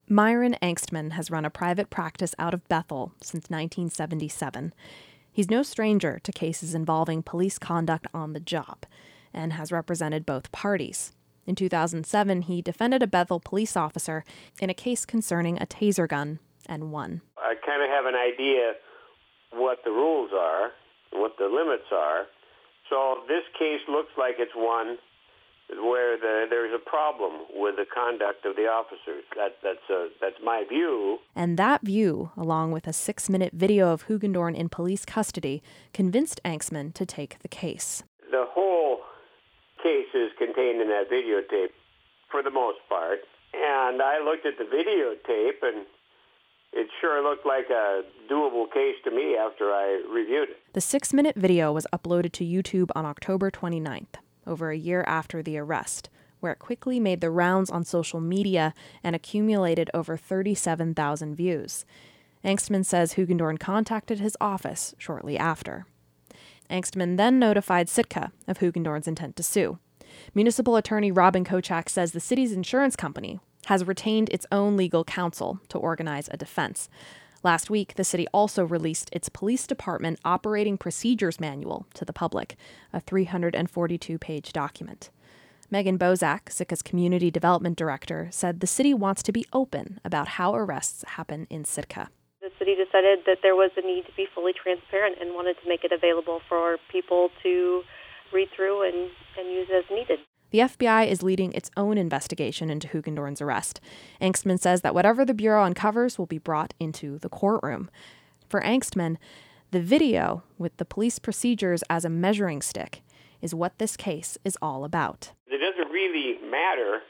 Myron Angstman has run a private practice out of Bethel since 1977. He's no stranger to cases involving police conduct on the job and has represented both parties. In 2007, he defended a Bethel police officer in a case concerning a taser gun and won. I kind of have an idea what the rules are, what the limits are. So this case looks like it's one where there's a problem with the conduct of the officers. That's my view. And that view, along with a 6-minute video of Hugendorn in police custody, convinced Angstman to take the case. The whole case is contained in that videotape for the most part. And I looked at the videotape, and it sure looked like a doable case to me after I reviewed it. The 6-minute video was uploaded to YouTube on October 29th. Over a year after the arrest, where it quickly made the rounds on social media and accumulated over 37,000 views. Angstman says Hugendorn contacted his office shortly after. Angstman then notified Sitka of Hugendorn's intent to sue. Municipal attorney Robin Kochak says the city's insurance company has retained its own legal counsel to organize a defense. Last week, the city also released its police department operating procedures manual to the public, a 342-page document. Megan Bozak, Sitka's community development director, said the city wants to be open about how arrests happen in Sitka. The city decided that there was a need to be fully transparent and wanted to make it available for people to read through and use as needed. The FBI is leading its own investigation into Hugendorn's arrest. Angstman says that whatever the Bureau uncovers will be brought into the courtroom. For Angstman, the video, with the police procedures as a measuring stick, is what this case is all about. It doesn't really matter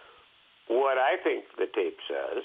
what I think the tape says,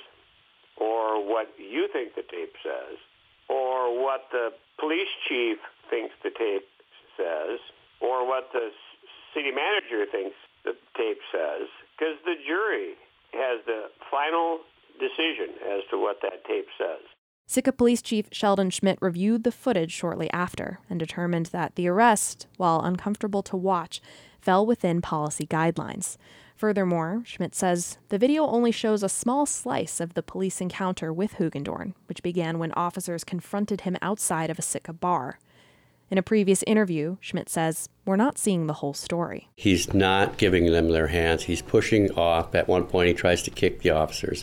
or what you think the tape says, or what the police chief thinks the tape says, or what the city manager thinks the tape says, because the jury has the final decision as to what that tape says. Sitka Police Chief Sheldon Schmidt reviewed the footage shortly after and determined that the arrest, while uncomfortable to watch, fell within policy guidelines. Furthermore, Schmidt says the video only shows a small slice of the police encounter with Hugendorn, which began when officers confronted him outside of a Sitka bar. In a previous interview, Schmidt says, "We're not seeing the whole story." He's not giving them their hands. He's pushing off. At one point, he tries to kick the officers.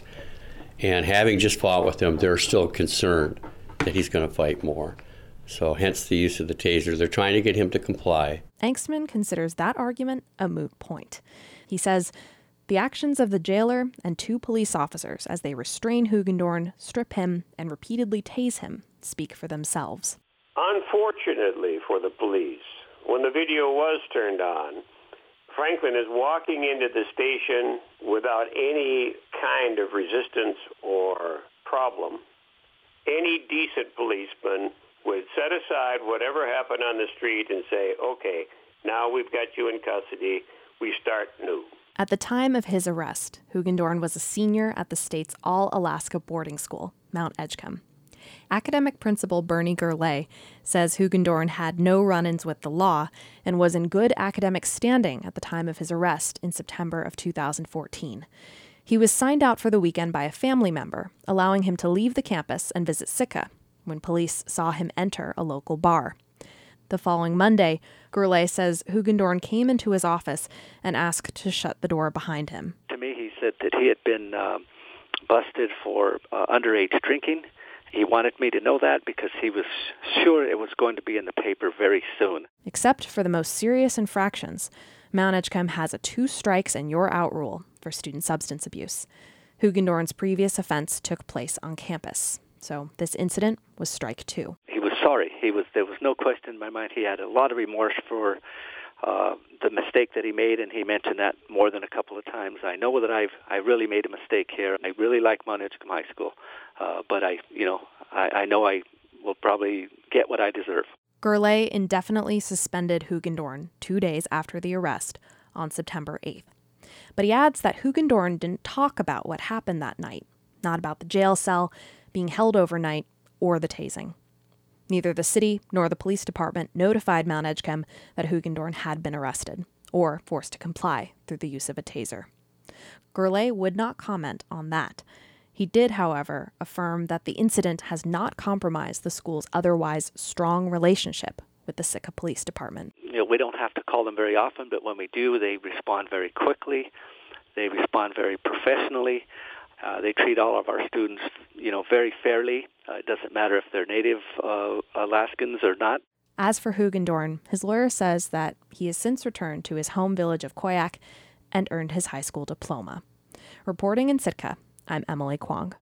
And having just fought with them, they're still concerned that he's going to fight more. So hence the use of the taser. They're trying to get him to comply. Angstman considers that argument a moot point. He says the actions of the jailer and 2 police officers as they restrain Hugendorn, strip him, and repeatedly tase him speak for themselves. Unfortunately for the police, when the video was turned on, Franklin is walking into the station without any kind of resistance or problem. Any decent policeman would set aside whatever happened on the street and say, okay, now we've got you in custody, we start new. At the time of his arrest, Hugendorn was a senior at the state's All-Alaska boarding school, Mount Edgecombe. Academic principal Bernie Gerlay says Hugendorn had no run-ins with the law and was in good academic standing at the time of his arrest in September of 2014. He was signed out for the weekend by a family member, allowing him to leave the campus and visit Sitka when police saw him enter a local bar. The following Monday, Gerlay says Hugendorn came into his office and asked to shut the door behind him. To me, he said that he had been busted for underage drinking. He wanted me to know that because he was sure it was going to be in the paper very soon. Except for the most serious infractions, Mount Edgecombe has a 2 strikes and you're out rule for student substance abuse. Hugendorn's previous offense took place on campus, so this incident was strike 2. He was sorry. There was no question in my mind. He had a lot of remorse for the mistake that he made, and he mentioned that more than a couple of times. I know that I really made a mistake here. I really like Mount Edgecombe High School, but I know I will probably get what I deserve. Gerlay indefinitely suspended Hugendorn 2 days after the arrest on September 8th. But he adds that Hugendorn didn't talk about what happened that night, not about the jail cell, being held overnight, or the tasing. Neither the city nor the police department notified Mount Edgecombe that Hugendorn had been arrested or forced to comply through the use of a taser. Gerlay would not comment on that. He did, however, affirm that the incident has not compromised the school's otherwise strong relationship with the Sitka Police Department. We don't have to call them very often, but when we do, they respond very quickly. They respond very professionally. They treat all of our students, very fairly. It doesn't matter if they're native Alaskans or not. As for Hugendorn, his lawyer says that he has since returned to his home village of Koyak and earned his high school diploma. Reporting in Sitka, I'm Emily Kwong.